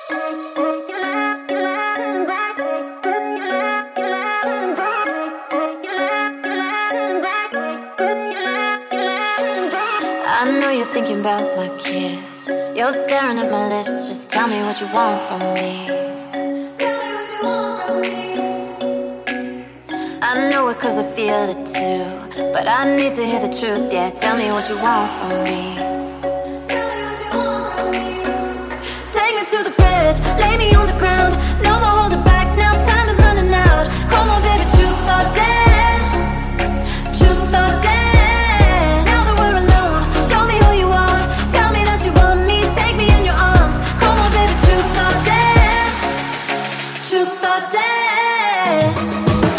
I know you're thinking about my kiss. You're staring at my lips. Just tell me what you want from me. Tell me what you want from me. I know it cause I feel it too, but I need to hear the truth, yeah. Tell me what you want from me. Tell me what you want from me. Take me to the bridge, lay me on the ground. No more holding back, now time is running out. Come on baby, truth or dare. Truth or dare. Now that we're alone, show me who you are. Tell me that you want me, take me in your arms. Come on baby, truth or dare. Truth or dare.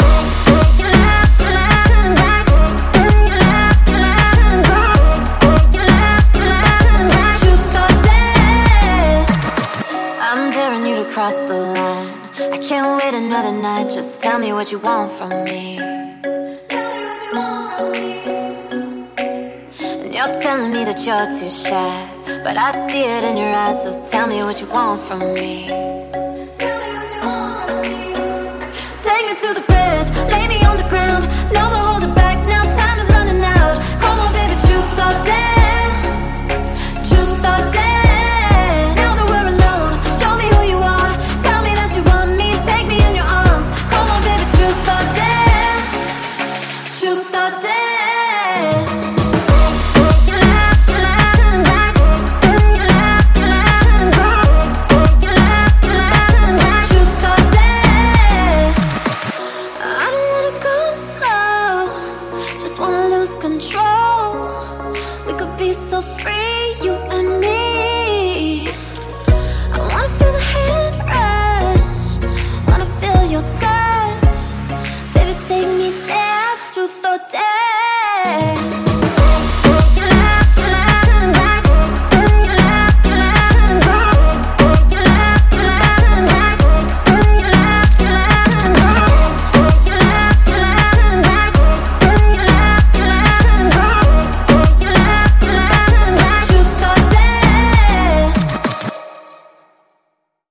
Cross the line, I can't wait another night. Just tell me what you want from me. Tell me what you want from me. And you're telling me that you're too shy, but I see it in your eyes. So tell me what you want from me. Tell me what you want from me. Take me to the bridge, lay me on the ground. No more